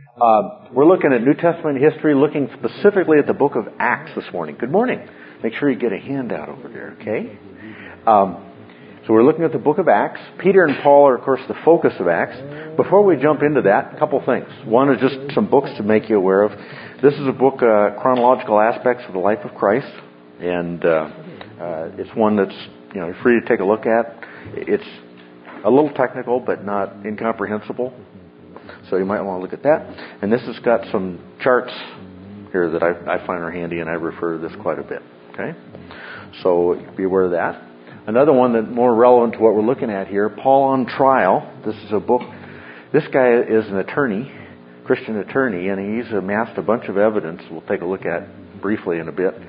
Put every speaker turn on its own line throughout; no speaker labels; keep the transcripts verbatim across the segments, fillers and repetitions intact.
Uh, we're looking at New Testament history, looking specifically at the book of Acts this morning. Good morning. Make sure you get a handout over there, okay? Um, so we're looking at the book of Acts. Peter and Paul are, of course, the focus of Acts. Before we jump into that, a couple things. One is just some books to make you aware of. This is a book, uh, Chronological Aspects of the Life of Christ. And uh, uh, it's one that's, you know, free to take a look at. It's a little technical, but not incomprehensible. So you might want to look at that. And this has got some charts here that I, I find are handy, and I refer to this quite a bit. Okay? So be aware of that. Another one that's more relevant to what we're looking at here, Paul on Trial. This is a book. This guy is an attorney, Christian attorney, and he's amassed a bunch of evidence we'll take a look at briefly in a bit.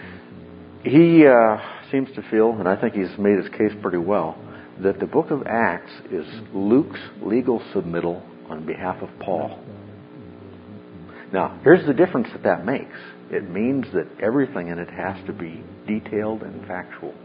He uh, seems to feel, and I think he's made his case pretty well, that the book of Acts is Luke's legal submittal on behalf of Paul. Now, here's the difference that that makes. It means that everything in it has to be detailed and factual.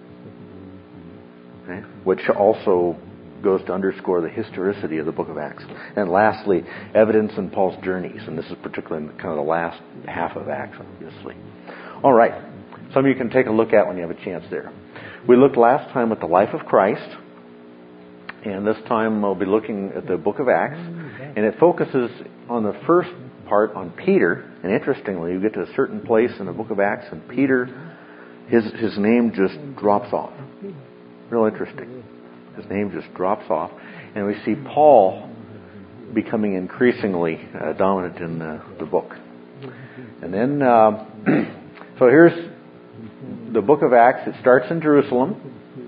Okay? Which also goes to underscore the historicity of the book of Acts. And lastly, evidence in Paul's journeys. And this is particularly kind of the last half of Acts, obviously. All right. Some of you can take a look at when you have a chance there. We looked last time at the life of Christ. And this time I'll be looking at the book of Acts. And it focuses on the first part on Peter. And interestingly, you get to a certain place in the book of Acts, and Peter, his his name just drops off. Real interesting. His name just drops off. And we see Paul becoming increasingly uh, dominant in the, the book. And then, uh, so here's the book of Acts. It starts in Jerusalem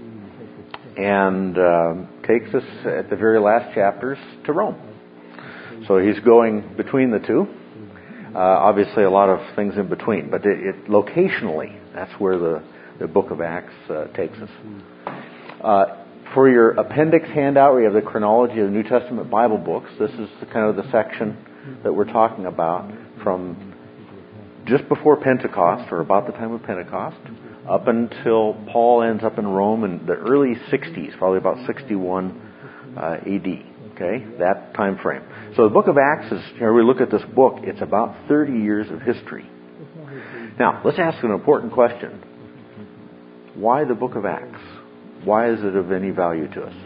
and uh, takes us at the very last chapters to Rome. So he's going between the two. Uh, obviously, a lot of things in between, but it, it locationally, that's where the, the book of Acts uh, takes us. Uh, for your appendix handout, we have the chronology of the New Testament Bible books. This is the, kind of the section that we're talking about from just before Pentecost, or about the time of Pentecost, up until Paul ends up in Rome in the early sixties, probably about sixty-one uh, A D. Okay, that time frame. So the book of Acts is, here we look at this book, it's about thirty years of history. Now, let's ask an important question. Why the book of Acts? Why is it of any value to us?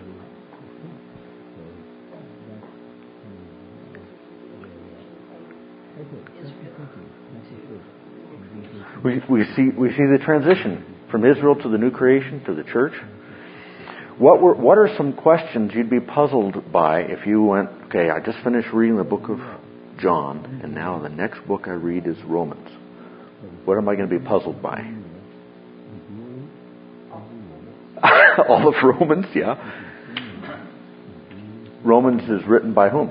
We, we see we see the transition from Israel to the new creation to the church. What were what are some questions you'd be puzzled by if you went, okay, I just finished reading the book of John, and now the next book I read is Romans. What am I going to be puzzled by? All of Romans, yeah. Romans is written by whom?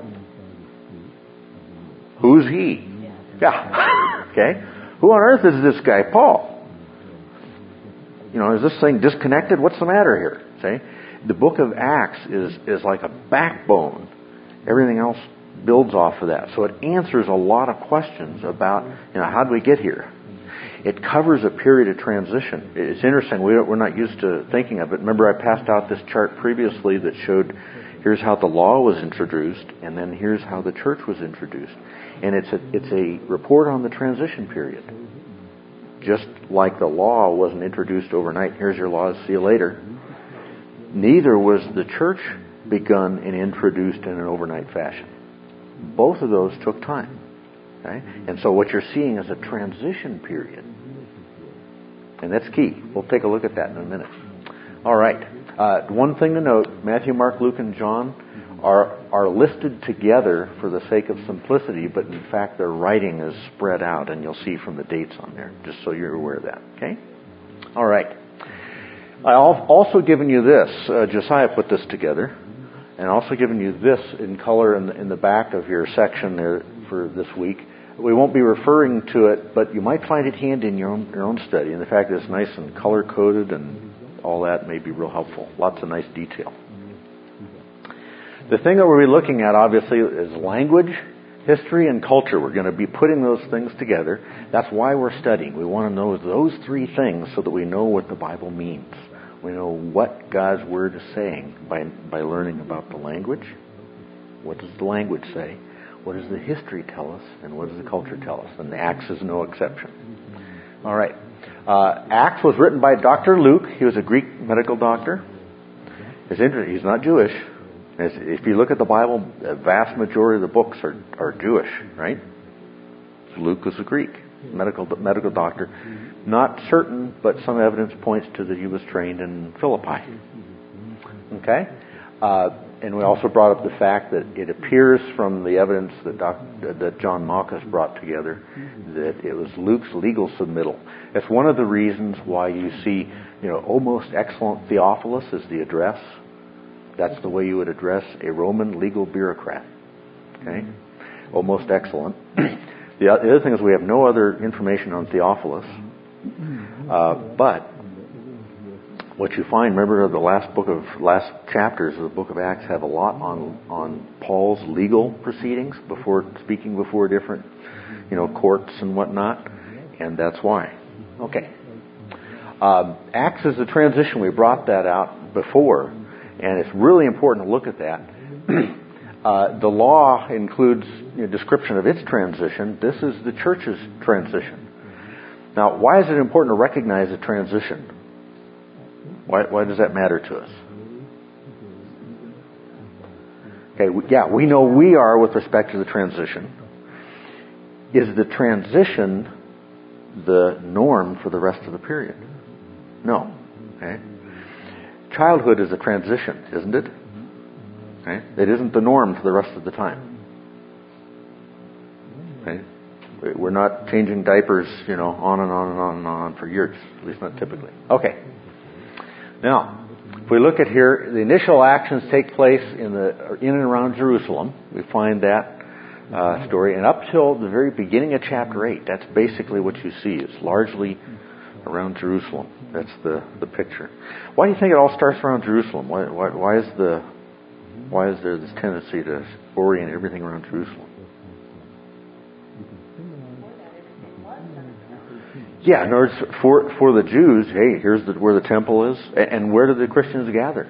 Who's he? Yeah. Okay. Who on earth is this guy, Paul? You know, is this thing disconnected? What's the matter here? See? The book of Acts is, is like a backbone. Everything else builds off of that. So it answers a lot of questions about, you know, how did we get here? It covers a period of transition. It's interesting. We don't, we're not used to thinking of it. Remember, I passed out this chart previously that showed here's how the law was introduced, and then here's how the church was introduced. And it's a, it's a report on the transition period. Just like the law wasn't introduced overnight, here's your laws, see you later. Neither was the church begun and introduced in an overnight fashion. Both of those took time. Okay? And so what you're seeing is a transition period. And that's key. We'll take a look at that in a minute. All right. Uh, one thing to note, Matthew, Mark, Luke, and John are are listed together for the sake of simplicity, but in fact their writing is spread out, and you'll see from the dates on there, just so you're aware of that. Okay? All right. I've also given you this. Uh, Josiah put this together. And also given you this in color in the, in the back of your section there for this week. We won't be referring to it, but you might find it handy in your own, your own study. And the fact that it's nice and color-coded and all that may be real helpful. Lots of nice detail. The thing that we'll be looking at, obviously, is language, history, and culture. We're going to be putting those things together. That's why we're studying. We want to know those three things so that we know what the Bible means. We know what God's Word is saying by by learning about the language. What does the language say? What does the history tell us? And what does the culture tell us? And Acts is no exception. All right. Uh, Acts was written by Doctor Luke. He was a Greek medical doctor. It's interesting. He's not Jewish. As, if you look at the Bible, the vast majority of the books are, are Jewish, right? Luke was a Greek medical medical doctor. Not certain, but some evidence points to that he was trained in Philippi. Okay? Uh, and we also brought up the fact that it appears from the evidence that Doc, that John Malchus brought together that it was Luke's legal submittal. That's one of the reasons why you see, you know, "O most excellent Theophilus" is the address. That's the way you would address a Roman legal bureaucrat. Okay? "O most excellent." The other thing is we have no other information on Theophilus. Uh, but what you find, remember the last book of last chapters of the book of Acts have a lot on on Paul's legal proceedings before speaking before different, you know, courts and whatnot, and that's why. Okay. Um, Acts is a transition. We brought that out before, and it's really important to look at that. uh, the law includes a description of its transition. This is the church's transition. Now, why is it important to recognize the transition? Why, why does that matter to us? Okay, we, yeah, we know we are with respect to the transition. Is the transition the norm for the rest of the period? No. Okay. Childhood is a transition, isn't it? Okay. It isn't the norm for the rest of the time. Okay. We're not changing diapers, you know, on and on and on and on for years, at least not typically. Okay. Now, if we look at here, the initial actions take place in the in and around Jerusalem. We find that uh, story, and up till the very beginning of chapter eight, that's basically what you see. It's largely around Jerusalem. That's the, the picture. Why do you think it all starts around Jerusalem? Why, why, why is the why is there this tendency to orient everything around Jerusalem? Yeah, in other words, for for the Jews, hey, here's the, where the temple is, and where do the Christians gather?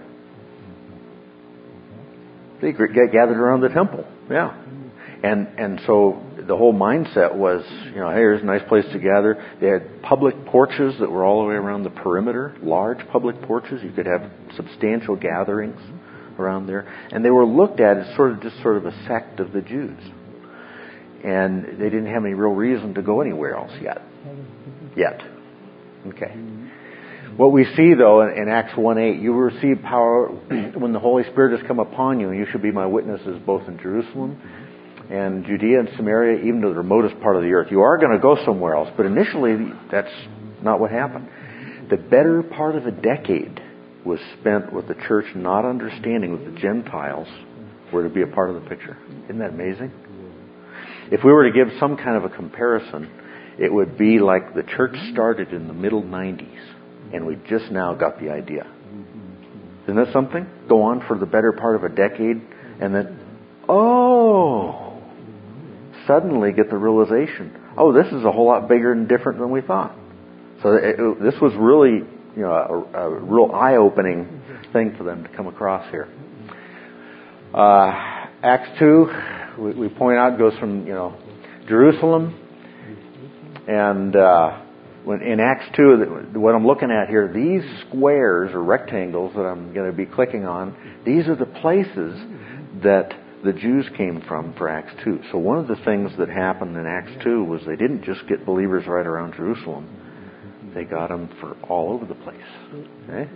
They get gathered around the temple, yeah, and and so the whole mindset was, you know, hey, here's a nice place to gather. They had public porches that were all the way around the perimeter, large public porches. You could have substantial gatherings around there, and they were looked at as sort of just sort of a sect of the Jews, and they didn't have any real reason to go anywhere else yet. Yet. Okay. What we see, though, in Acts one eight, you will receive power when the Holy Spirit has come upon you, and you shall be my witnesses both in Jerusalem and Judea and Samaria, even to the remotest part of the earth. You are going to go somewhere else, but initially that's not what happened. The better part of a decade was spent with the church not understanding that the Gentiles were to be a part of the picture. Isn't that amazing? If we were to give some kind of a comparison, it would be like the church started in the middle nineties, and we just now got the idea. Isn't that something? Go on for the better part of a decade, and then, oh, suddenly get the realization, oh, this is a whole lot bigger and different than we thought. So it, it, this was really, you know, a, a real eye-opening thing for them to come across here. Uh, Acts two, we, we point out, goes from, you know, Jerusalem. And uh, when in Acts two, what I'm looking at here, these squares or rectangles that I'm going to be clicking on, these are the places that the Jews came from for Acts two. So one of the things that happened in Acts two was they didn't just get believers right around Jerusalem. They got them for all over the place. Okay?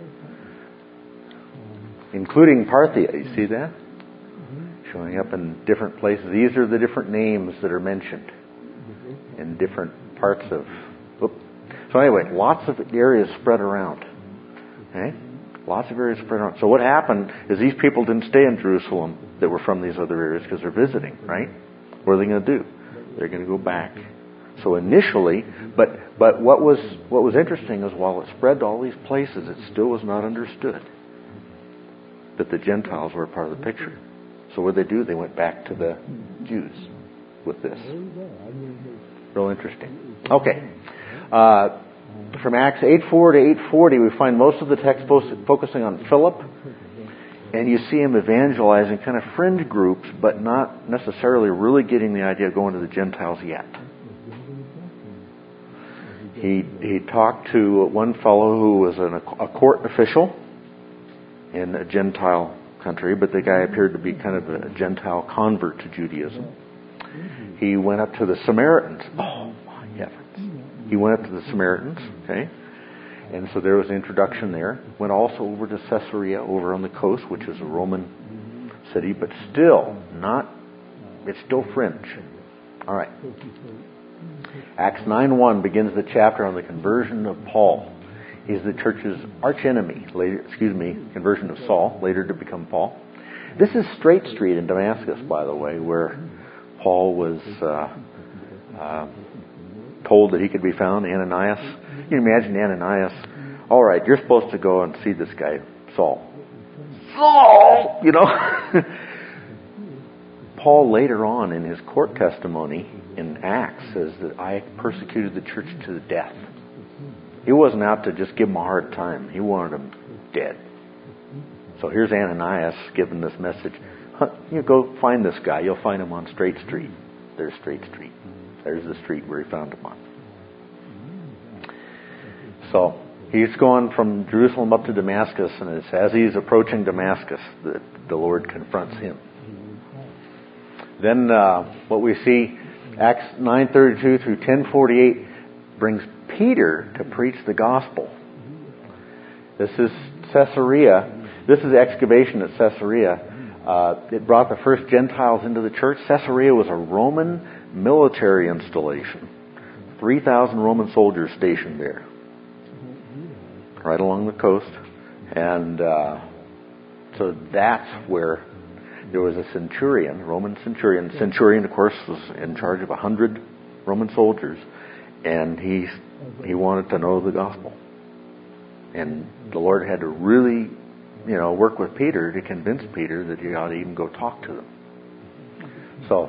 Including Parthia. You see that? Showing up in different places. These are the different names that are mentioned in different parts of... Whoop. So anyway, lots of areas spread around. Okay? Lots of areas spread around. So what happened is these people didn't stay in Jerusalem that were from these other areas because they're visiting, right? What are they going to do? They're going to go back. So initially, but but what was what was interesting is while it spread to all these places, it still was not understood that the Gentiles were a part of the picture. So what did they do? They went back to the Jews with this. Real interesting. Okay. Uh, from Acts eight four to eight forty, we find most of the text focusing on Philip and you see him evangelizing kind of fringe groups, but not necessarily really getting the idea of going to the Gentiles yet. He he talked to one fellow who was an, a court official in a Gentile country, but the guy appeared to be kind of a Gentile convert to Judaism. He went up to the Samaritans. Oh, my heavens. He went up to the Samaritans, okay? And so there was an introduction there. Went also over to Caesarea, over on the coast, which is a Roman city, but still not, it's still fringe. All right. Acts nine one begins the chapter on the conversion of Paul. He's the church's archenemy, later, excuse me, conversion of Saul, later to become Paul. This is Straight Street in Damascus, by the way, where Paul was uh, uh, told that he could be found, Ananias. You can imagine Ananias, all right, you're supposed to go and see this guy, Saul. Saul! You know? Paul later on in his court testimony in Acts says that I persecuted the church to the death. He wasn't out to just give them a hard time. He wanted them dead. So here's Ananias giving this message. You go find this guy. You'll find him on Straight Street. There's Straight Street. There's the street where he found him on. So he's going from Jerusalem up to Damascus, and it's as he's approaching Damascus that the Lord confronts him. Then uh, what we see, Acts nine thirty-two through ten forty-eight, brings Peter to preach the gospel. This is Caesarea. This is excavation at Caesarea. Uh, it brought the first Gentiles into the church. Caesarea was a Roman military installation. three thousand Roman soldiers stationed there, right along the coast. And uh, so that's where there was a centurion, Roman centurion. Centurion, of course, was in charge of a hundred Roman soldiers. And he he wanted to know the gospel. And the Lord had to really, you know, work with Peter to convince Peter that he ought to even go talk to them. So,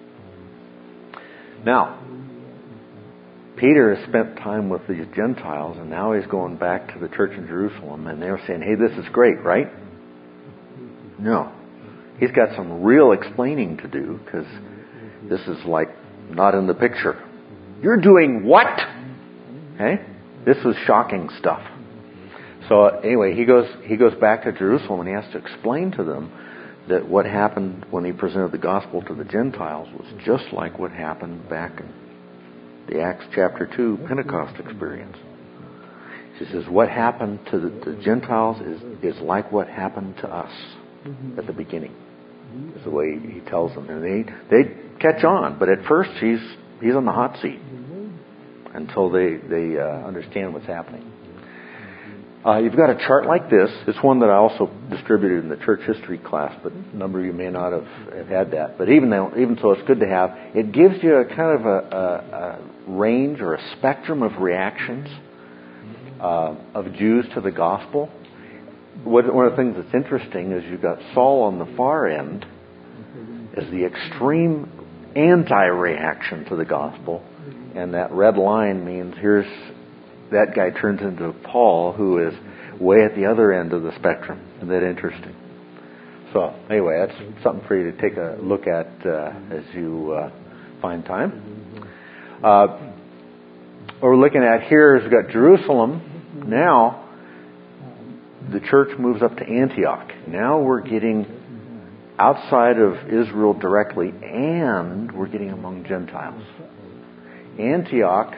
now, Peter has spent time with these Gentiles, and now he's going back to the church in Jerusalem, and they're saying, hey, this is great, right? No. He's got some real explaining to do, because this is like not in the picture. You're doing what? Okay? This was shocking stuff. So anyway, he goes he goes back to Jerusalem, and he has to explain to them that what happened when he presented the gospel to the Gentiles was just like what happened back in the Acts chapter two Pentecost experience. He says, what happened to the, the Gentiles is, is like what happened to us at the beginning. Is the way he tells them. And they they catch on, but at first he's he's on the hot seat until they, they uh, understand what's happening. Uh, you've got a chart like this. It's one that I also distributed in the church history class, but a number of you may not have, have had that. But even though, even so, it's good to have. It gives you a kind of a, a, a range or a spectrum of reactions uh, of Jews to the gospel. What, one of the things that's interesting is you've got Saul on the far end as the extreme anti-reaction to the gospel, and that red line means here's that guy turns into Paul, who is way at the other end of the spectrum. Isn't that interesting? So anyway, that's something for you to take a look at uh, as you uh, find time. Uh, what we're looking at here is we've got Jerusalem. Now the church moves up to Antioch. Now we're getting outside of Israel directly, and we're getting among Gentiles. Antioch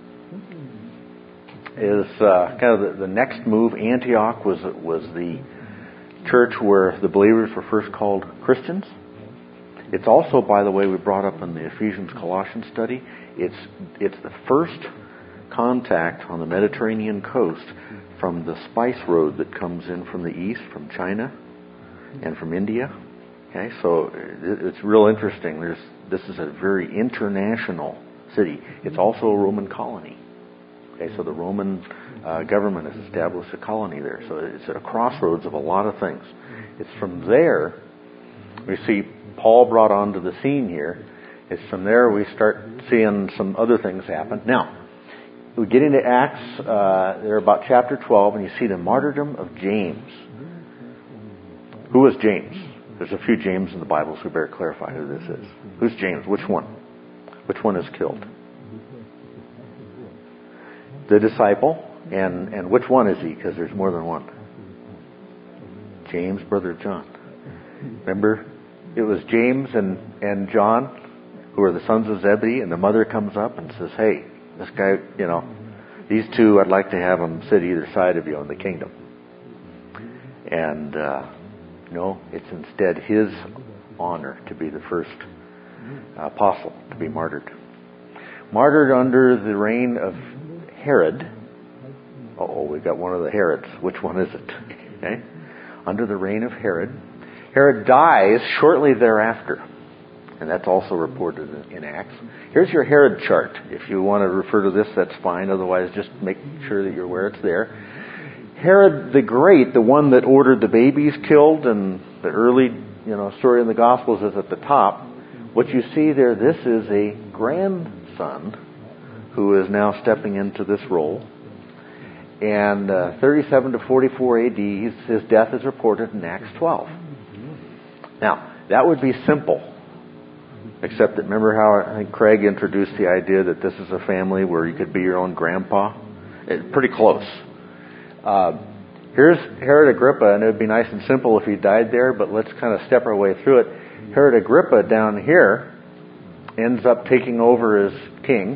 is uh, kind of the, the next move. Antioch was was the church where the believers were first called Christians. It's also, by the way, we brought up in the Ephesians Colossians study, it's it's the first contact on the Mediterranean coast from the spice road that comes in from the east, from China and from India. Okay, so it's real interesting. There's this is a very international city. It's also a Roman colony. Okay, so the Roman uh, government has established a colony there. So it's at a crossroads of a lot of things. It's from there we see Paul brought onto the scene here. It's from there we start seeing some other things happen. Now, we get into Acts, uh, they're about chapter twelve, and you see the martyrdom of James, Who was James? There's a few James in the Bible, so we better clarify who this is. Who's James? Which one? Which one is killed? The disciple. And and which one is he? Because there's more than one. James, brother of John. Remember, it was James and, and John, who are the sons of Zebedee, and the mother comes up and says, hey, this guy, you know, these two, I'd like to have them sit either side of you in the kingdom. And, uh, no, it's instead his honor to be the first apostle to be martyred. Martyred under the reign of Herod. Oh, we got one of the Herods. Which one is it? Okay. Under the reign of Herod. Herod dies shortly thereafter. And that's also reported in, in Acts. Here's your Herod chart. If you want to refer to this, that's fine. Otherwise, just make sure that you're aware it's there. Herod the Great, the one that ordered the babies killed, and the early, you know, story in the Gospels is at the top. What you see there, this is a grandson who is now stepping into this role. And uh, thirty-seven to forty-four A D, his death is reported in Acts twelve. Now, that would be simple. Except that, remember how I think Craig introduced the idea that this is a family where you could be your own grandpa? It's pretty close. Uh, here's Herod Agrippa, and it would be nice and simple if he died there, but let's kind of step our way through it. Herod Agrippa down here ends up taking over as king.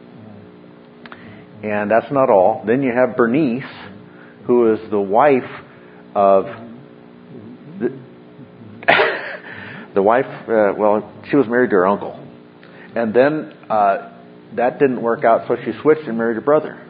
And that's not all. Then you have Bernice, who is the wife of the, the wife. Uh, well, she was married to her uncle, and then uh, that didn't work out, so she switched and married her brother.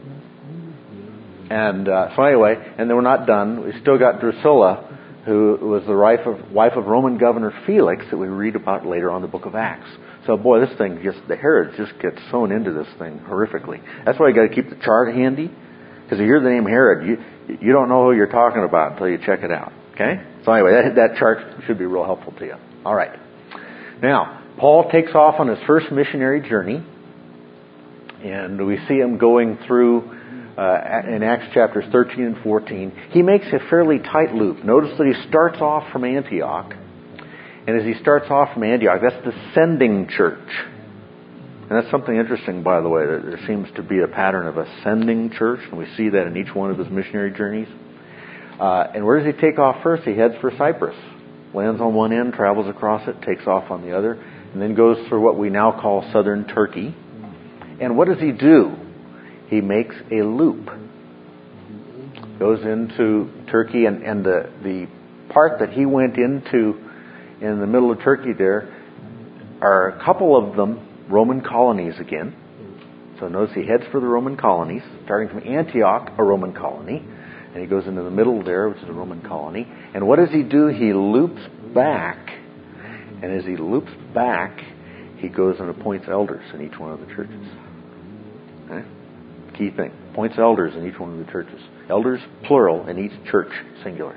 And uh, so anyway, and then we're not done. We still got Drusilla, who was the wife of wife of Roman governor Felix, that we read about later on in the book of Acts. So boy, this thing just, the Herods just get sewn into this thing horrifically. That's why you got to keep the chart handy. Because if you hear the name Herod, you you don't know who you're talking about until you check it out. Okay? So anyway, that, that chart should be real helpful to you. All right. Now, Paul takes off on his first missionary journey. And we see him going through uh, in Acts chapters thirteen and fourteen. He makes a fairly tight loop. Notice that he starts off from Antioch. And as he starts off from Antioch, that's the sending church. And that's something interesting, by the way, that there seems to be a pattern of a sending church, and we see that in each one of his missionary journeys. Uh, and where does he take off first? He heads for Cyprus. Lands on one end, travels across it, takes off on the other, and then goes through what we now call southern Turkey. And what does he do? He makes a loop. Goes into Turkey, and, and the, the part that he went into in the middle of Turkey there are a couple of them Roman colonies again. So notice he heads for the Roman colonies, starting from Antioch, a Roman colony, and he goes into the middle there, which is a Roman colony. And what does he do? He loops back, and as he loops back, he goes and appoints elders in each one of the churches. Okay? Key thing. Appoints elders in each one of the churches. Elders, plural, in each church, singular.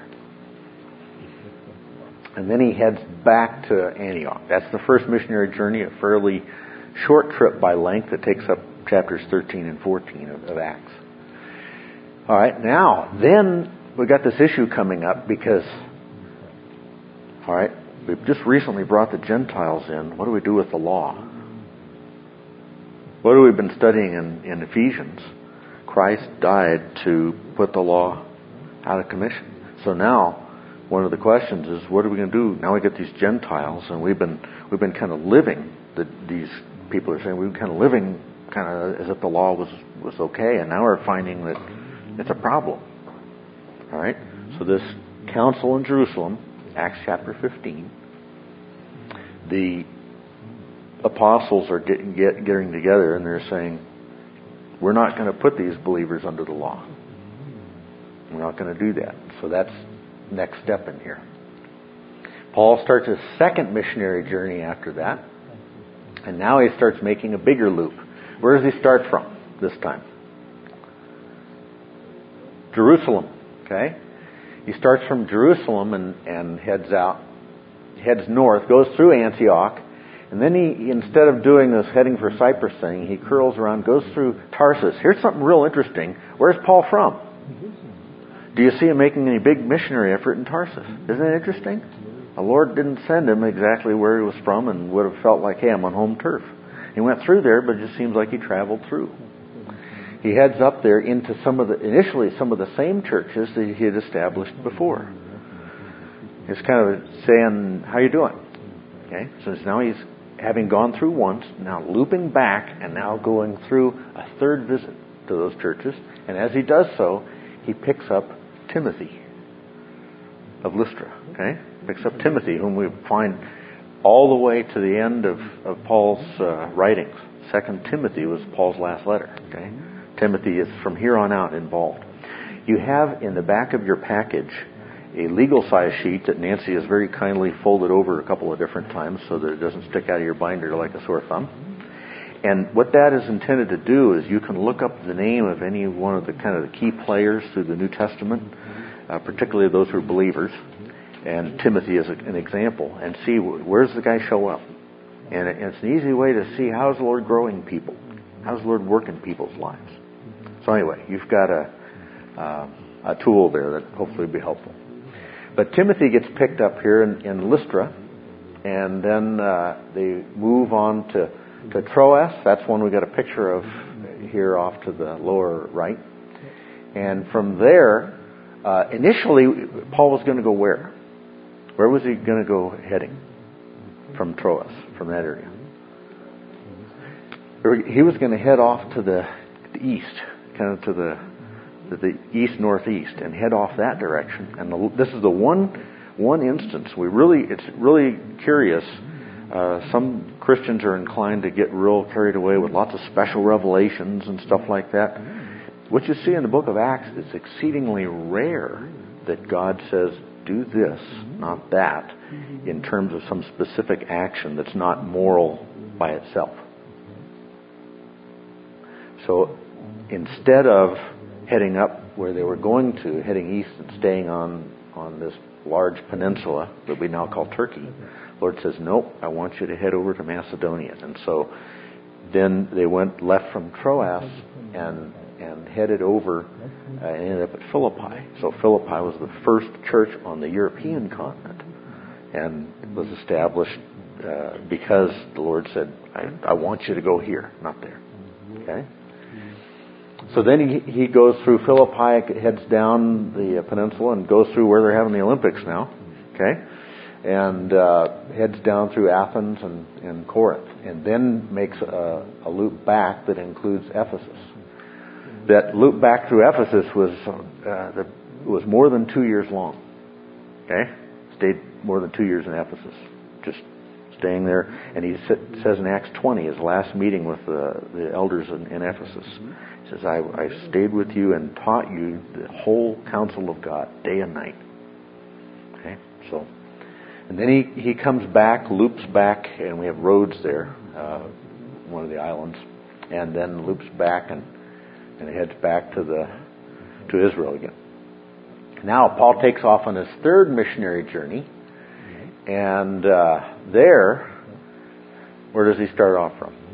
And then he heads back to Antioch. That's the first missionary journey, a fairly short trip by length that takes up chapters thirteen and fourteen of, of Acts. All right, now, then we've got this issue coming up because, all right, we've just recently brought the Gentiles in. What do we do with the law? What have we been studying in, in Ephesians? Christ died to put the law out of commission. So now, one of the questions is, what are we going to do? Now we get these Gentiles, and we've been we've been kind of living. The, these people are saying we've been kind of living kind of as if the law was was okay, and now we're finding that it's a problem. All right. So this council in Jerusalem, Acts chapter fifteen, the apostles are getting get, getting together, and they're saying, we're not going to put these believers under the law. We're not going to do that. So that's next step in here. Paul starts his second missionary journey after that, and now he starts making a bigger loop. Where does he start from this time? Jerusalem. Okay, he starts from Jerusalem and, and heads out, heads north, goes through Antioch, and then he, instead of doing this heading for Cyprus thing, he curls around, goes through Tarsus. Here's something real interesting. Where's Paul from? Do you see him making any big missionary effort in Tarsus? Isn't that interesting? The Lord didn't send him exactly where he was from and would have felt like, hey, I'm on home turf. He went through there, but it just seems like he traveled through. He heads up there into some of the, initially some of the same churches that he had established before. He's kind of saying, how you doing? Okay, so now he's, having gone through once, now looping back and now going through a third visit to those churches. And as he does so, he picks up Timothy of Lystra. Okay, picks up Timothy, whom we find all the way to the end of, of Paul's uh, writings. Second Timothy was Paul's last letter. Okay, Timothy is from here on out involved. You have in the back of your package a legal size sheet that Nancy has very kindly folded over a couple of different times so that it doesn't stick out of your binder like a sore thumb. And what that is intended to do is you can look up the name of any one of the kind of the key players through the New Testament, uh, particularly those who are believers, and Timothy is a, an example, and see where does the guy show up. And it, it's an easy way to see how is the Lord growing people, how is the Lord working people's lives. So anyway, you've got a uh, a tool there that hopefully will be helpful. But Timothy gets picked up here in, in Lystra, and then uh, they move on to, to Troas. That's one we got a picture of here off to the lower right. And from there, uh, initially, Paul was going to go where? Where was he going to go heading? From Troas, from that area. He was going to head off to the, the east, kind of to the to the east-northeast, and head off that direction. And the, this is the one one instance we really it's really curious. Uh, some Christians are inclined to get real carried away with lots of special revelations and stuff like that. What you see in the book of Acts is exceedingly rare that God says, do this, not that, in terms of some specific action that's not moral by itself. So instead of heading up where they were going to, heading east and staying on, on this large peninsula that we now call Turkey, the Lord says, nope, I want you to head over to Macedonia. And so then they went left from Troas and and headed over uh, and ended up at Philippi. So Philippi was the first church on the European continent and was established uh, because the Lord said, I, I want you to go here, not there. Okay? So then he, he goes through Philippi, heads down the peninsula and goes through where they're having the Olympics now. Okay? And uh, heads down through Athens and, and Corinth. And then makes a, a loop back that includes Ephesus. That loop back through Ephesus was uh, the, was more than two years long. Okay? Stayed more than two years in Ephesus. Just staying there. And he says in Acts twenty, his last meeting with the, the elders in, in Ephesus, he says, I, I stayed with you and taught you the whole counsel of God, day and night. Okay? So, and then he, he comes back, loops back, and we have Rhodes there, uh, one of the islands, and then loops back and and heads back to the to Israel again. Now Paul takes off on his third missionary journey, and uh, there, where does he start off from?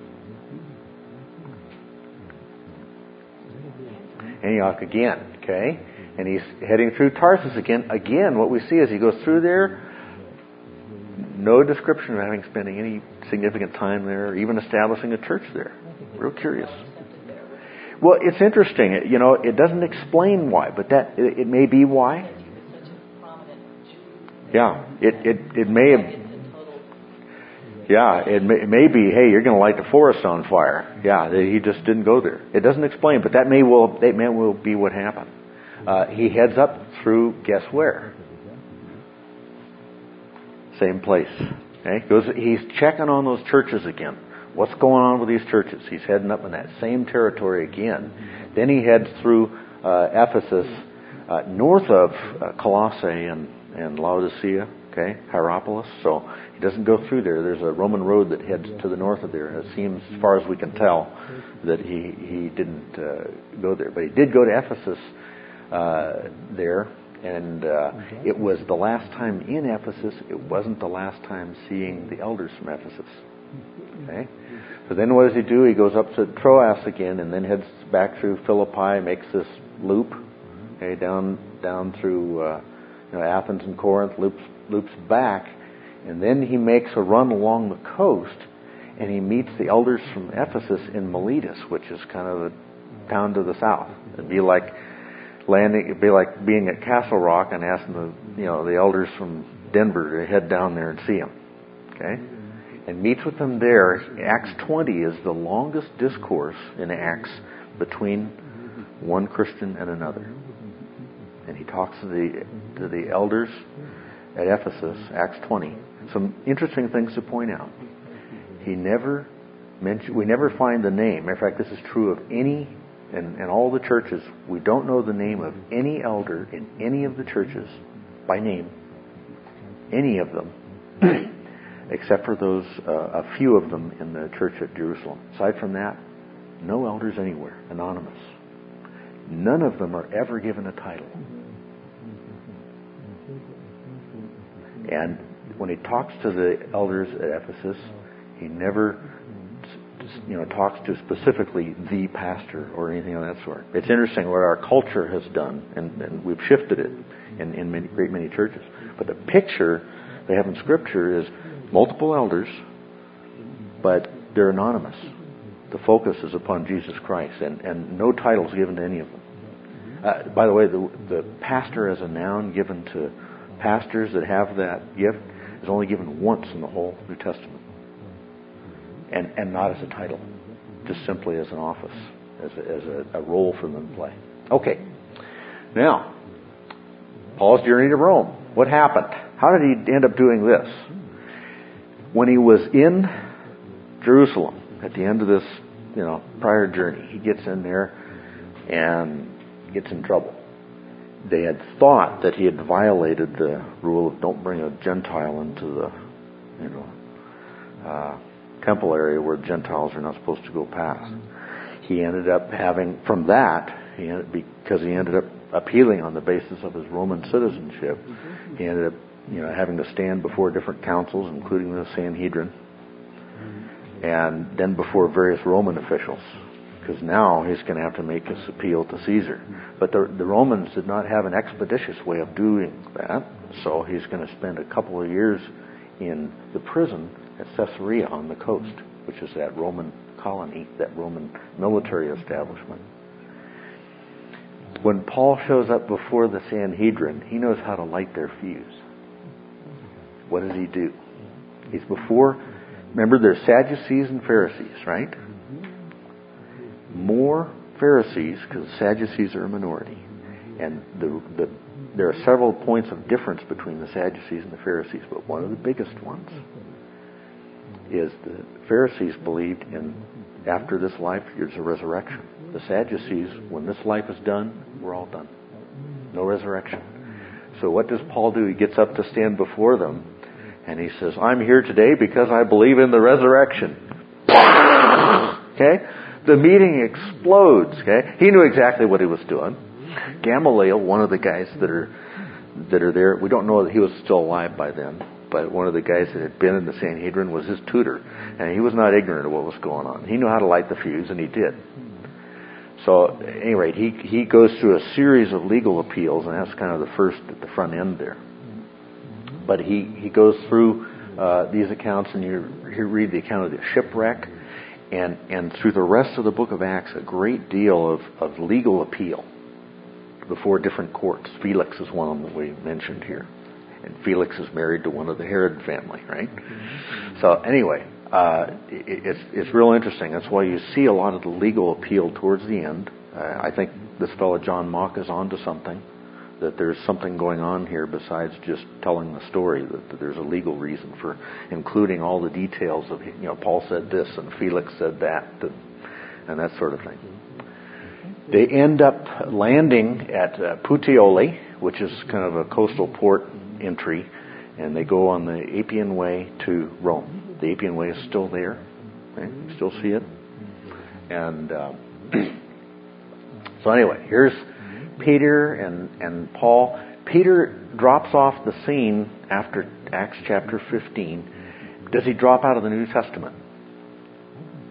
Antioch again, okay? And he's heading through Tarsus again. Again, what we see as he goes through there, no description of having spending any significant time there, or even establishing a church there. Real curious. Well, it's interesting. It, you know, it doesn't explain why, but that it, it may be why. Yeah, it it it may have. Yeah, it may, it may be. Hey, you're going to light the forest on fire. Yeah, he just didn't go there. It doesn't explain, but that may well that may well be what happened. Uh, he heads up through. Guess where? Same place. Okay, goes. He's checking on those churches again. What's going on with these churches? He's heading up in that same territory again. Then he heads through uh, Ephesus, uh, north of uh, Colossae and, and Laodicea, okay, Hierapolis. So he doesn't go through there. There's a Roman road that heads to the north of there. It seems, as far as we can tell, that he, he didn't uh, go there. But he did go to Ephesus uh, there. And uh, it was the last time in Ephesus. It wasn't the last time seeing the elders from Ephesus. Okay. So then what does he do? He goes up to Troas again and then heads back through Philippi, makes this loop, okay, down down through uh, you know, Athens and Corinth, loops loops back, and then he makes a run along the coast, and he meets the elders from Ephesus in Miletus, which is kind of a town to the south. It'd be like landing. It'd be like being at Castle Rock and asking the you know the elders from Denver to head down there and see him. Okay, and meets with them there. Acts twenty is the longest discourse in Acts between one Christian and another. And he talks to the to the elders at Ephesus, Acts twenty. Some interesting things to point out. He never mentioned, we never find the name. In fact, this is true of any, in, in all the churches, we don't know the name of any elder in any of the churches by name. Any of them. Except for those, uh, a few of them in the church at Jerusalem. Aside from that, no elders anywhere, anonymous. None of them are ever given a title. And when he talks to the elders at Ephesus, he never, you know, talks to specifically the pastor or anything of that sort. It's interesting what our culture has done, and, and we've shifted it in, in many, great many churches. But the picture they have in Scripture is multiple elders, but they're anonymous. The focus is upon Jesus Christ, and, and no titles given to any of them. Uh, by the way, the, the pastor as a noun given to pastors that have that gift is only given once in the whole New Testament. And, and not as a title, just simply as an office, as a, as a, a role for them to play. Okay, now, Paul's journey to Rome. What happened? How did he end up doing this? When he was in Jerusalem, at the end of this, you know, prior journey, he gets in there and gets in trouble. They had thought that he had violated the rule of don't bring a Gentile into the, you know, uh, temple area where Gentiles are not supposed to go past. He ended up having, from that, he ended, because he ended up appealing on the basis of his Roman citizenship, he ended up, you know, having to stand before different councils, including the Sanhedrin, and then before various Roman officials, because now he's going to have to make his appeal to Caesar. But the, the Romans did not have an expeditious way of doing that, so he's going to spend a couple of years in the prison at Caesarea on the coast, which is that Roman colony, that Roman military establishment. When Paul shows up before the Sanhedrin, he knows how to light their fuse. What does he do? He's before, remember there's Sadducees and Pharisees, right? More Pharisees, because Sadducees are a minority. And the, the, there are several points of difference between the Sadducees and the Pharisees, but one of the biggest ones is the Pharisees believed in after this life there's a resurrection. The Sadducees, when this life is done, we're all done. No resurrection. So what does Paul do? He gets up to stand before them and he says, I'm here today because I believe in the resurrection. Okay? The meeting explodes. Okay? He knew exactly what he was doing. Gamaliel, one of the guys that are that are there, we don't know that he was still alive by then, but one of the guys that had been in the Sanhedrin was his tutor, and he was not ignorant of what was going on. He knew how to light the fuse, and he did. So, at any rate, he, he goes through a series of legal appeals, and that's kind of the first at the front end there. But he, he goes through uh, these accounts, and you, you read the account of the shipwreck, and, and through the rest of the book of Acts, a great deal of, of legal appeal before different courts. Felix is one of them that we mentioned here. And Felix is married to one of the Herod family, right? Mm-hmm. So anyway, uh, it, it's it's real interesting. That's why you see a lot of the legal appeal towards the end. Uh, I think this fellow John Mock is onto something, that there's something going on here besides just telling the story, that, that there's a legal reason for including all the details of, you know, Paul said this and Felix said that, and, and that sort of thing. They end up landing at uh, Puteoli, which is kind of a coastal port entry, and they go on the Appian Way to Rome. The Appian Way is still there. Okay? You still see it. And uh, so anyway, here's Peter and, and Paul. Peter drops off the scene after Acts chapter fifteen. Does he drop out of the New Testament?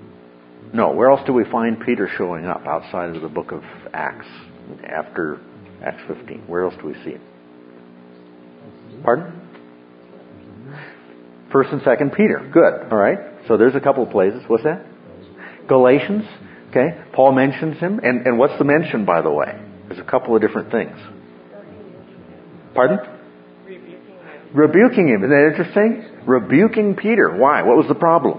No. Where else do we find Peter showing up outside of the book of Acts after Acts fifteen. Where else do we see it? Pardon? First and Second Peter. Good. All right. So there's a couple of places. What's that? Galatians. Okay. Paul mentions him. And, and what's the mention, by the way? There's a couple of different things. Pardon? Rebuking him. Isn't that interesting? Rebuking Peter. Why? What was the problem?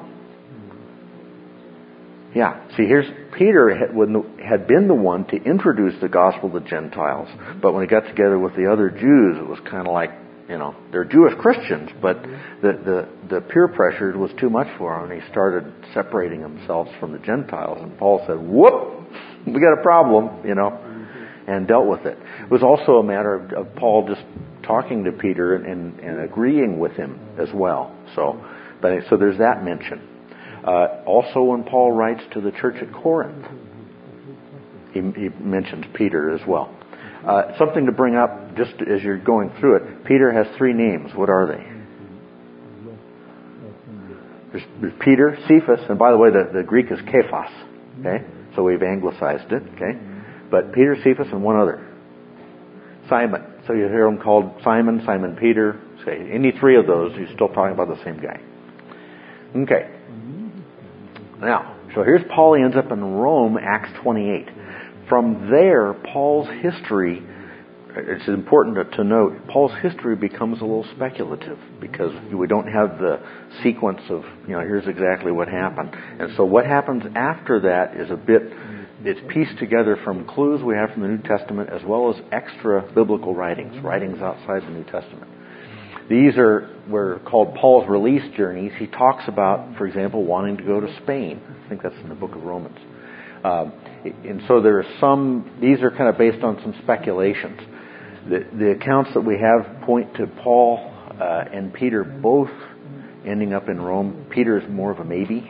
Yeah. See, here's Peter had, had been the one to introduce the gospel to Gentiles. But when he got together with the other Jews, it was kind of like, you know, they're Jewish Christians, but the, the, the peer pressure was too much for him, and he started separating himself from the Gentiles. And Paul said, whoop, we got a problem, you know, and dealt with it. It was also a matter of, of Paul just talking to Peter and, and, and agreeing with him as well. So, but so there's that mention. Uh, also, when Paul writes to the church at Corinth, he, he mentions Peter as well. Uh, something to bring up just as you're going through it. Peter has three names. What are they? There's, there's Peter, Cephas, and by the way, the, the Greek is Kephas. Okay, so we've anglicized it. Okay, but Peter, Cephas, and one other, Simon. So you hear them called Simon, Simon Peter. Say any three of those, you're still talking about the same guy. Okay. Now, so here's Paul. He ends up in Rome, Acts twenty-eight. From there, Paul's history, it's important to, to note, Paul's history becomes a little speculative because we don't have the sequence of, you know, here's exactly what happened. And so what happens after that is a bit, it's pieced together from clues we have from the New Testament as well as extra biblical writings, writings outside the New Testament. These are were called Paul's release journeys. He talks about, for example, wanting to go to Spain. I think that's in the book of Romans. Um, and so there are some, these are kind of based on some speculations. The, the accounts that we have point to Paul uh, and Peter both ending up in Rome. Peter is more of a maybe,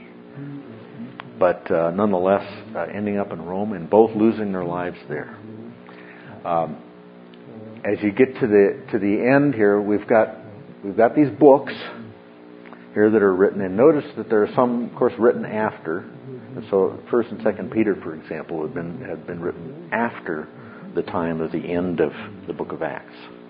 but uh, nonetheless uh, ending up in Rome and both losing their lives there. Um, as you get to the to the end here, we've got we've got these books here that are written, and notice that there are some, of course, written after. And so, First and Second Peter, for example, have been have been written after the time of the end of the book of Acts,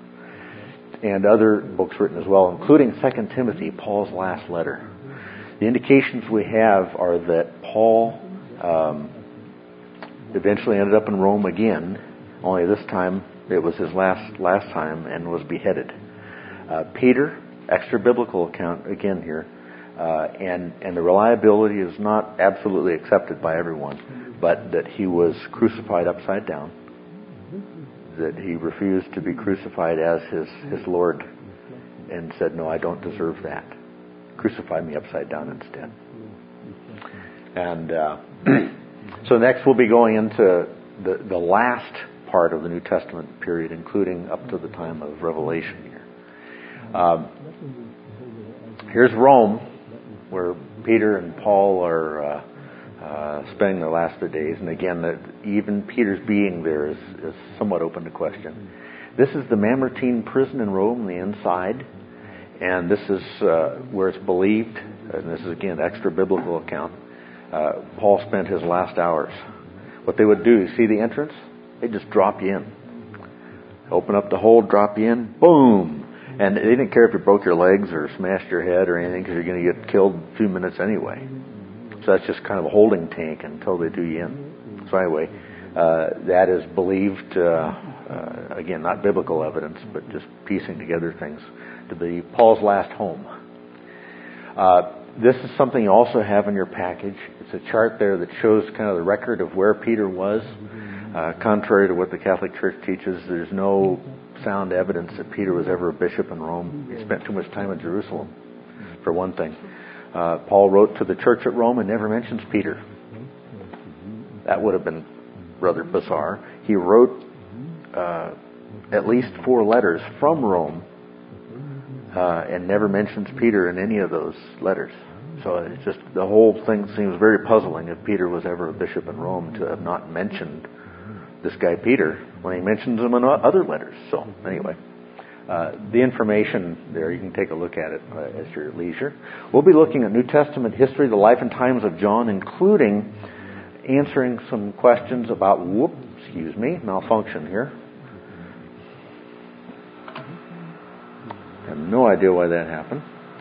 and other books written as well, including Second Timothy, Paul's last letter. The indications we have are that Paul um, eventually ended up in Rome again. Only this time it was his last last time, and was beheaded. Uh, Peter, extra biblical account again here. Uh, and, and the reliability is not absolutely accepted by everyone, but that he was crucified upside down, that he refused to be crucified as his, his Lord, and said, no, I don't deserve that. Crucify me upside down instead. And uh, so next we'll be going into the, the last part of the New Testament period, including up to the time of Revelation here. Um, here's Rome, where Peter and Paul are uh, uh, spending their last few days. And again, that even Peter's being there is, is somewhat open to question. This is the Mamertine prison in Rome, the inside. And this is uh, where it's believed, and this is again extra biblical account, uh, Paul spent his last hours. What they would do, you see the entrance? They'd just drop you in. Open up the hole, drop you in, boom! And they didn't care if you broke your legs or smashed your head or anything, because you're going to get killed in a few minutes anyway. So that's just kind of a holding tank until they do you in. So anyway, uh, that is believed, uh, uh, again, not biblical evidence, but just piecing together things, to be Paul's last home. Uh, this is something you also have in your package. It's a chart there that shows kind of the record of where Peter was. Uh, contrary to what the Catholic Church teaches, there's no sound evidence that Peter was ever a bishop in Rome. He spent too much time in Jerusalem, for one thing. Uh, Paul wrote to the church at Rome and never mentions Peter. That would have been rather bizarre. He wrote uh, at least four letters from Rome uh, and never mentions Peter in any of those letters. So it's just, the whole thing seems very puzzling if Peter was ever a bishop in Rome to have not mentioned this guy Peter when he mentions him in other letters. So anyway, uh, the information there, you can take a look at it uh, at your leisure. We'll be looking at New Testament history, the life and times of John, including answering some questions about, whoop, excuse me, malfunction here. have no idea why that happened.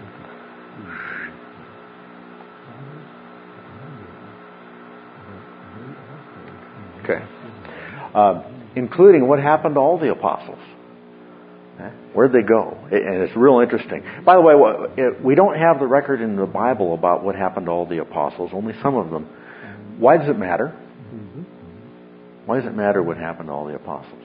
Okay. Uh, including what happened to all the apostles. Okay. Where'd they go? And it's real interesting. By the way, we don't have the record in the Bible about what happened to all the apostles, only some of them. Why does it matter? Why does it matter what happened to all the apostles?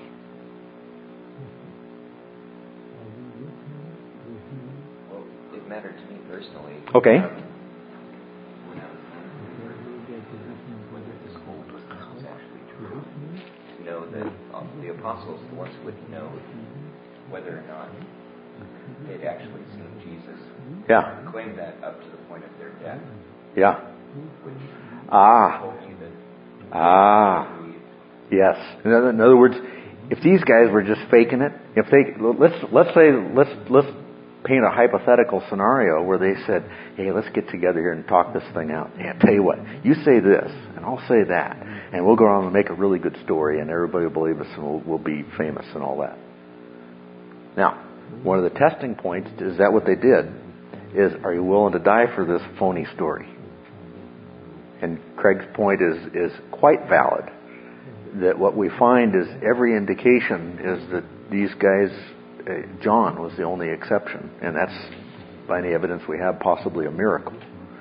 Well, it mattered to me personally.
Okay.
Um, when I was younger, whether this whole was actually true. To know that um, the apostles, the ones who would know whether or not they'd actually seen Jesus,
Yeah.
claimed that up to the point of their death.
Yeah.
Which
Ah.
told me that
Ah. Yes. In other, in other words, if these guys were just faking it, if they let's let's say let's let's paint a hypothetical scenario where they said, "Hey, let's get together here and talk this thing out." Yeah, tell you what, you say this, and I'll say that, and we'll go around and make a really good story, and everybody will believe us, and we'll, we'll be famous and all that. Now, one of the testing points is that what they did is, are you willing to die for this phony story? And Craig's point is is quite valid. That what we find is every indication is that these guys, uh, John was the only exception, and that's, by any evidence we have, possibly a miracle.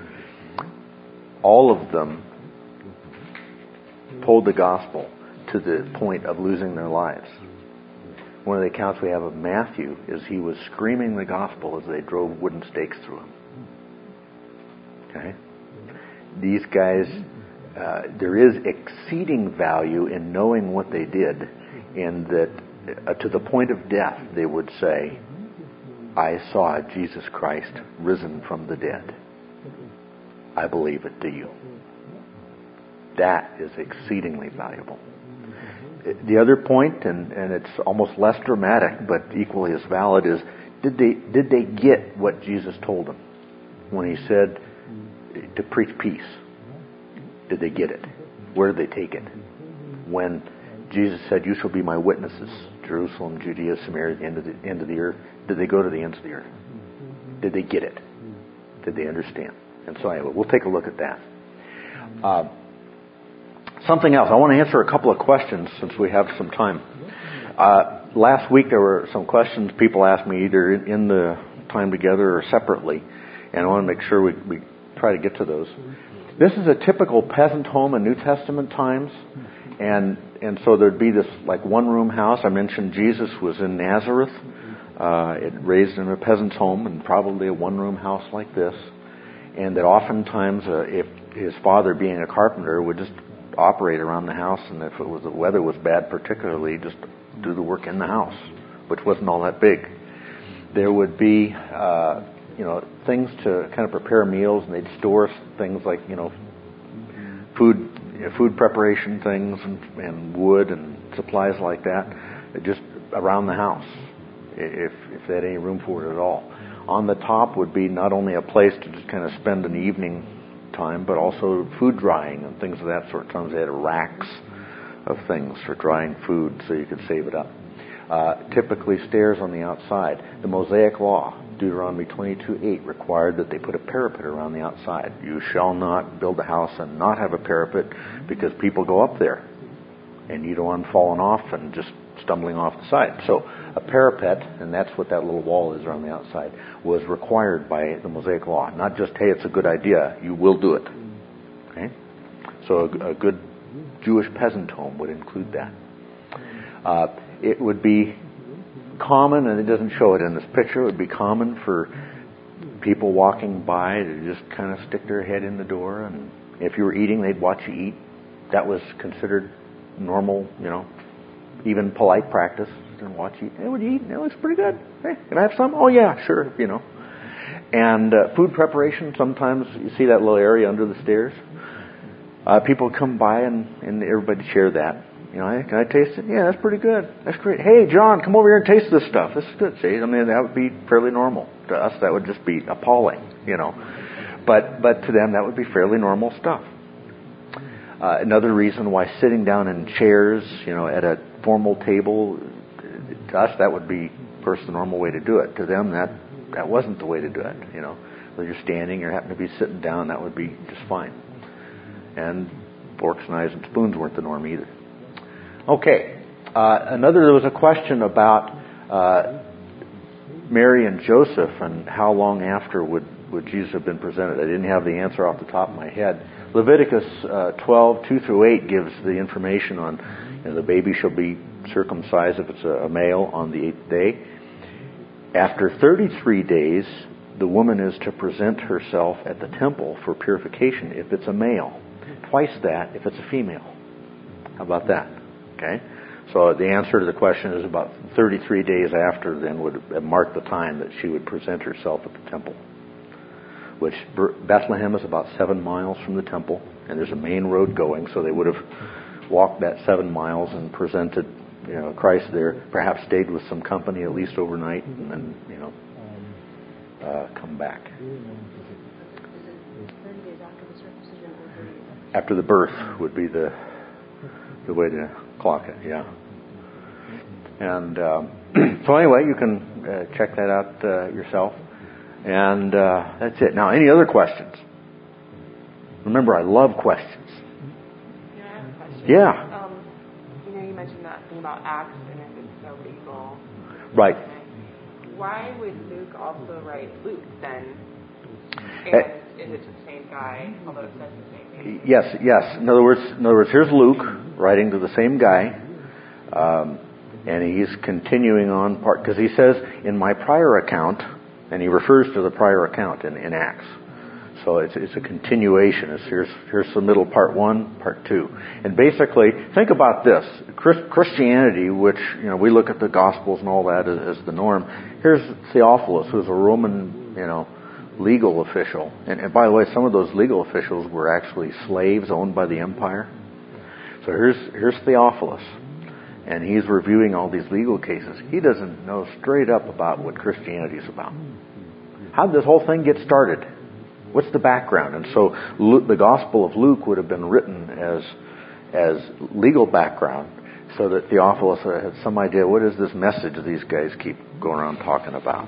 All of them told the gospel to the point of losing their lives. One of the accounts we have of Matthew is he was screaming the gospel as they drove wooden stakes through him. Okay? These guys, uh, there is exceeding value in knowing what they did, in that uh, to the point of death they would say, I saw Jesus Christ risen from the dead. I believe it, do you? That is exceedingly valuable. The other point, and, and it's almost less dramatic but equally as valid, is did they did they get what Jesus told them when he said to preach peace? Did they get it? Where did they take it? When Jesus said, you shall be my witnesses, Jerusalem, Judea, Samaria, the end of the end of the earth, did they go to the ends of the earth? Did they get it? Did they understand? And so anyway, we'll take a look at that. Uh, something else. I want to answer a couple of questions since we have some time. Uh, last week there were some questions people asked me either in the time together or separately, and I want to make sure we, we try to get to those. This is a typical peasant home in New Testament times, and and so there'd be this like one-room house. I mentioned Jesus was in Nazareth, uh, it raised in a peasant's home, and probably a one-room house like this, and that oftentimes uh, if his father, being a carpenter, would just operate around the house, and if it was the weather was bad, particularly, just do the work in the house, which wasn't all that big. There would be uh, you know, things to kind of prepare meals, and they'd store things like, you know, food, you know, food preparation things and, and wood and supplies like that, just around the house, if if they had any room for it at all. On the top would be not only a place to just kind of spend an evening time, but also food drying and things of that sort. Sometimes they had racks of things for drying food so you could save it up. Uh, typically stairs on the outside. The Mosaic Law, Deuteronomy twenty-two eight, required that they put a parapet around the outside. You shall not build a house and not have a parapet, because people go up there and you don't want them falling off and just stumbling off the side. So a parapet, and that's what that little wall is around the outside, was required by the Mosaic Law. Not just, hey, it's a good idea, you will do it. Okay? So a, a good Jewish peasant home would include that. Uh, it would be common, and it doesn't show it in this picture, it would be common for people walking by to just kind of stick their head in the door, and if you were eating, they'd watch you eat. That was considered normal, you know, even polite practice. And watch you eat. Hey, what do you eat? It looks pretty good. Hey, can I have some? Oh yeah, sure, you know. And uh, food preparation, sometimes you see that little area under the stairs. Uh, people come by and, and everybody share that. You know, hey, can I taste it? Yeah, that's pretty good. That's great. Hey, John, come over here and taste this stuff. This is good. See, I mean, that would be fairly normal. To us, that would just be appalling, you know. But but to them, that would be fairly normal stuff. Uh, another reason why sitting down in chairs, you know, at a formal table, to us, that would be course, the normal way to do it. To them, that that wasn't the way to do it. You know, whether you're standing or happen to be sitting down, that would be just fine. And forks, knives, and spoons weren't the norm either. Okay. Uh, another, there was a question about uh, Mary and Joseph and how long after would, would Jesus have been presented. I didn't have the answer off the top of my head. Leviticus uh, twelve, two through eight gives the information on, you know, the baby shall be circumcised if it's a, a male on the eighth day. After thirty-three days, the woman is to present herself at the temple for purification if it's a male. Twice that if it's a female. How about that? Okay? So the answer to the question is about thirty-three days after then would mark the time that she would present herself at the temple. Which Bethlehem is about seven miles from the temple, and there's a main road going, so they would have walked that seven miles and presented, you know, Christ there, perhaps stayed with some company at least overnight, and then, you know, uh, come back. After the birth would be the the way to clock it, yeah. And um, so anyway, you can uh, check that out uh, yourself. And uh, that's it. Now, any other questions? Remember, I love questions.
Yeah, I have a question.
Yeah.
Um, you know, you mentioned that thing about Acts and if it's illegal.
Right.
Why would Luke also write Luke then? And
Uh,
is it the same guy, although it says the same thing?
Yes, yes. In other words, in other words, here's Luke writing to the same guy, um, and he's continuing on part because he says in my prior account, and he refers to the prior account in, in Acts. So it's it's a continuation. It's here's here's the middle part one, part two, and basically think about this: Christianity, which you know we look at the Gospels and all that as, as the norm. Here's Theophilus, who's a Roman, you know, legal official, and, and by the way, some of those legal officials were actually slaves owned by the empire. So here's here's Theophilus, and he's reviewing all these legal cases. He doesn't know straight up about what Christianity is about. How did this whole thing get started? What's the background? And so Luke, the Gospel of Luke would have been written as as legal background, so that Theophilus had some idea what is this message these guys keep going around talking about.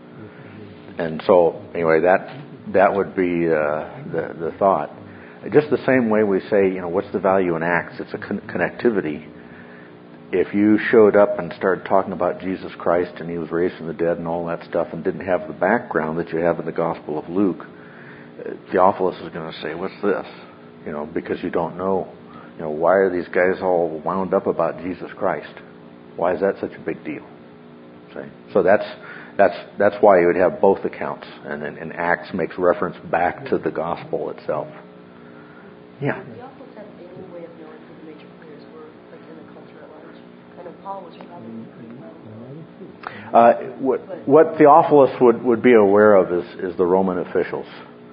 And so anyway, that that would be uh, the the thought. Just the same way we say, you know, what's the value in Acts? It's a con- connectivity. If you showed up and started talking about Jesus Christ and He was raised from the dead and all that stuff and didn't have the background that you have in the Gospel of Luke, Theophilus is going to say, what's this? You know, because you don't know, you know, why are these guys all wound up about Jesus Christ? Why is that such a big deal? See? So that's that's that's why you would have both accounts. And then and Acts makes reference back to the Gospel itself. Yeah.
He also said any way of knowing who the major players were, like in the culture at large. I know Paul was probably pretty well.
Uh, what, what Theophilus would, would be aware of is, is the Roman officials.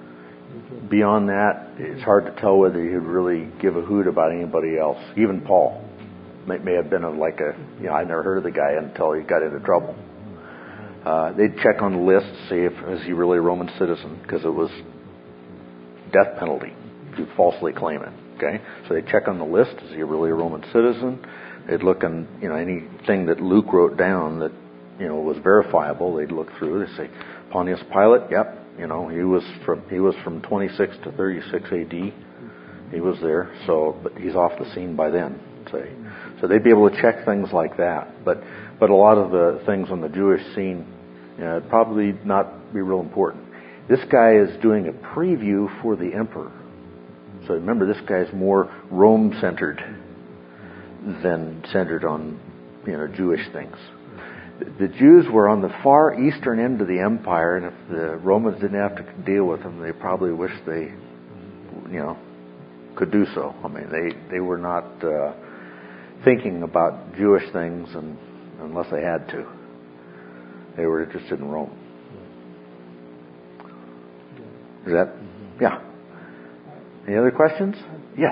Beyond that, it's hard to tell whether he'd really give a hoot about anybody else. Even Paul may, may have been a, like a, you know, I never heard of the guy until he got into trouble. Uh, they'd check on the list, see if is he really a Roman citizen, because it was death penalty if you falsely claim it. Okay, so they check on the list, is he really a Roman citizen? They'd look on, you know, anything that Luke wrote down that, you know, was verifiable. They'd look through. They say, Pontius Pilate, yep, you know, he was from he was from twenty-six to thirty-six A D. He was there, so but he's off the scene by then. Say, so they'd be able to check things like that. But but a lot of the things on the Jewish scene, you know, it'd probably not be real important. This guy is doing a preview for the emperor. So remember, this guy's more Rome-centered than centered on, you know, Jewish things. The Jews were on the far eastern end of the empire, and if the Romans didn't have to deal with them, they probably wished they, you know, could do so. I mean, they, they were not uh, thinking about Jewish things and, unless they had to. They were interested in Rome. Is that? Yeah. Any other questions? Yes.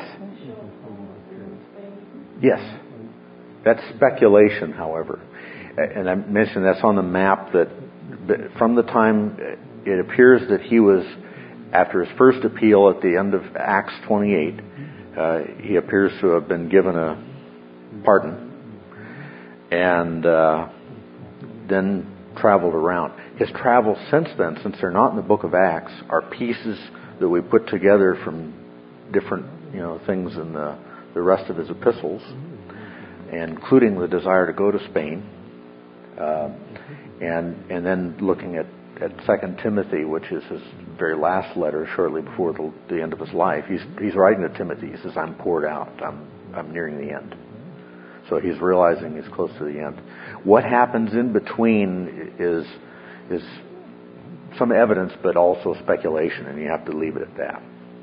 Yes. That's speculation, however. And I mentioned that's on the map that from the time it appears that he was, after his first appeal at the end of Acts twenty-eight, uh, he appears to have been given a pardon. And uh, then traveled around. His travels since then, since they're not in the book of Acts, are pieces that we put together from different, you know, things in the, the rest of his epistles, including the desire to go to Spain, uh, and and then looking at, at Second Timothy, which is his very last letter, shortly before the, the end of his life. He's he's writing to Timothy. He says, "I'm poured out. I'm I'm nearing the end." So he's realizing he's close to the end. What happens in between is is some evidence, but also speculation, and you have to leave it at that.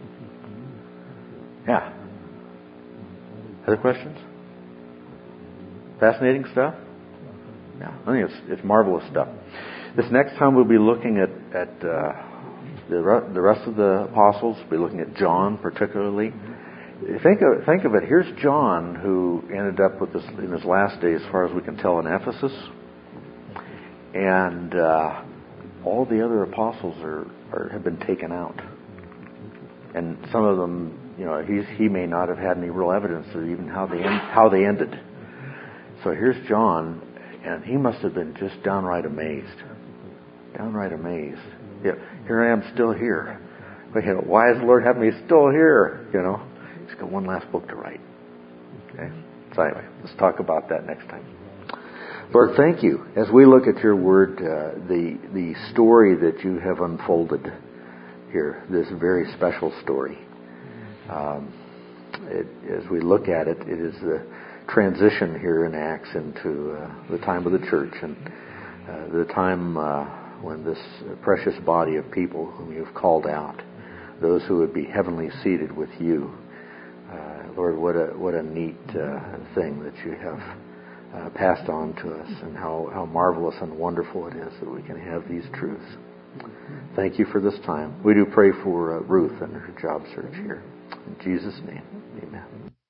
Yeah. Other questions? Fascinating stuff? Yeah, I think it's it's marvelous stuff. This next time we'll be looking at at uh, the re- the rest of the apostles. We'll be looking at John particularly. Think of think of it. Here's John, who ended up with this in his last days, as far as we can tell, in Ephesus, and uh, all the other apostles are, are have been taken out, and some of them, you know, he's he may not have had any real evidence of even how they end, how they ended. So here's John, and he must have been just downright amazed, downright amazed. Yeah, here I am, still here. But, you know, why is the Lord having me still here? You know. He's got one last book to write. Okay? So anyway, let's talk about that next time. Lord, thank you. As we look at your word, uh, the the story that you have unfolded here, this very special story. Um, it, as we look at it, it is the transition here in Acts into uh, the time of the church and uh, the time uh, when this precious body of people whom you've called out, those who would be heavenly seated with you. Uh, Lord, what a what a neat uh, thing that you have uh, passed on to us, and how, how marvelous and wonderful it is that we can have these truths. Thank you for this time. We do pray for uh, Ruth and her job search here. In Jesus' name, amen.